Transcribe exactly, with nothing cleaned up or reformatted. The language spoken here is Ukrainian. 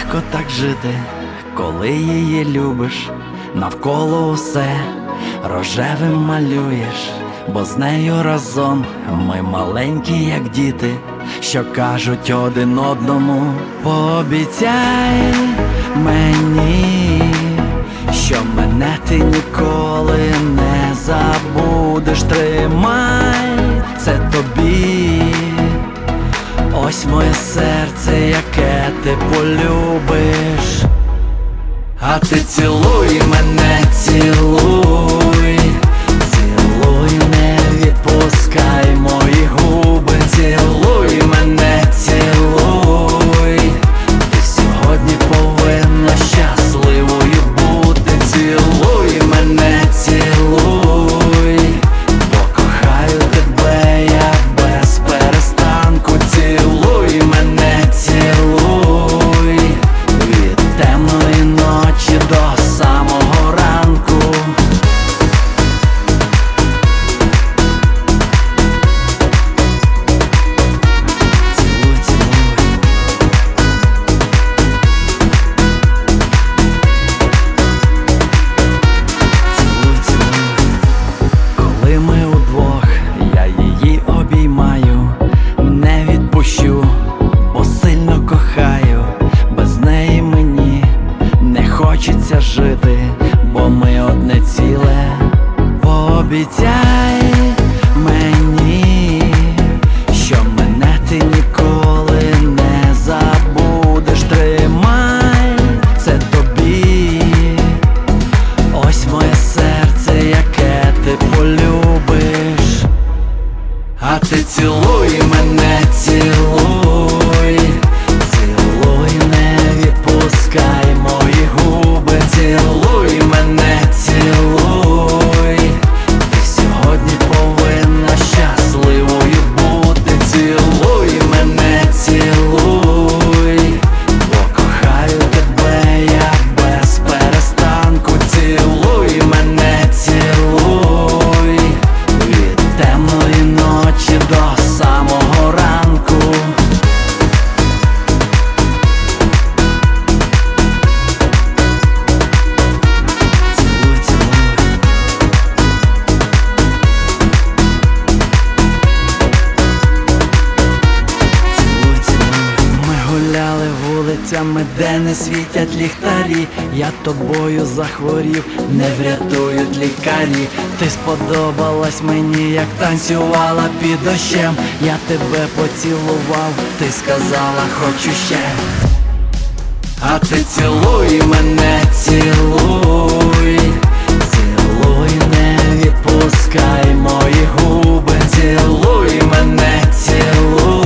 Важко так жити, коли її любиш, навколо усе рожевим малюєш, бо з нею разом ми маленькі, як діти, що кажуть один одному: пообіцяй мені, що мене ти ніколи не забудеш. Тримай це тобі, ось моє серце, яке ти полюбиш. А ти цілуй мене, цілуй, цілуй, не відпускай мої губи. Цілуй мене, цілуй, ти сьогодні повинна щасливою бути. Цілуй мене, цілуй, покохаю тебе я без перестанку. Цілуй мене, цілуй, від темної ночі до самого ранку. Цілуй, цілуй. Цілуй, цілуй. Коли ми удвох, я її обіймаю, не відпущу, бо сильно кохаю. Без неї мені не хочеться жити, бо ми одне ціле. Пообіцяй мені, що мене ти ніколи не забудеш. Тримай це тобі, ось моє серце, яке ти полюбиш. А ти цілуй мене, цілуй, цілуй, не відпускай мої губи. Цілуй мене, цілуй, ти сьогодні повинна щасливою бути. Цілуй мене, цілуй, покохаю тебе я без перестанку. Цілуй мене, цілуй, від темної ночі до самого ранку. Цілуй, цілуй. Цілуй, цілуй. Ми гуляли вулицями, де не світять ліхтарі. Я тобою захворів, не врятують лікарі. Ти сподобалась мені, як танцювала під дощем. Я тебе поцілував, ти сказала хочу ще. А ти цілуй мене, цілуй, цілуй, не відпускай мої губи. Цілуй мене, цілуй,